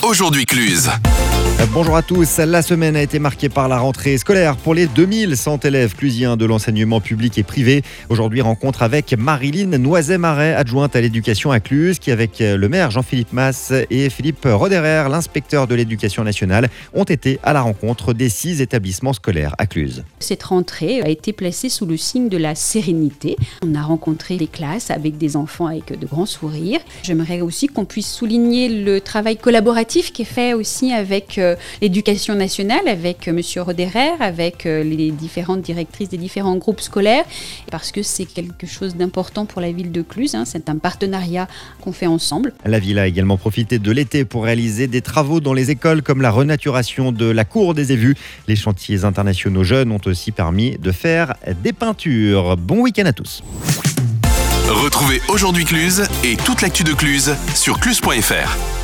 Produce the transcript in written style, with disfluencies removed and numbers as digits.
Aujourd'hui Cluse. Bonjour à tous, la semaine a été marquée par la rentrée scolaire pour les 2100 élèves clusiens de l'enseignement public et privé. Aujourd'hui, rencontre avec Marilyn Noiset-Marais, adjointe à l'éducation à Cluse, qui avec le maire Jean-Philippe Mas et Philippe Roderer, l'inspecteur de l'éducation nationale, ont été à la rencontre des 6 établissements scolaires à Cluse. Cette rentrée a été placée sous le signe de la sérénité. On a rencontré des classes avec des enfants avec de grands sourires. J'aimerais aussi qu'on puisse souligner le travail collaboratif qui est fait aussi avec l'éducation nationale, avec M. Roderer, avec les différentes directrices des différents groupes scolaires, parce que c'est quelque chose d'important pour la ville de Cluse. C'est un partenariat qu'on fait ensemble. La ville a également profité de l'été pour réaliser des travaux dans les écoles comme la renaturation de la cour des évus. Les chantiers internationaux jeunes ont aussi permis de faire des peintures. Bon week-end à tous. Retrouvez Aujourd'hui Cluse et toute l'actu de Cluse sur cluse.fr.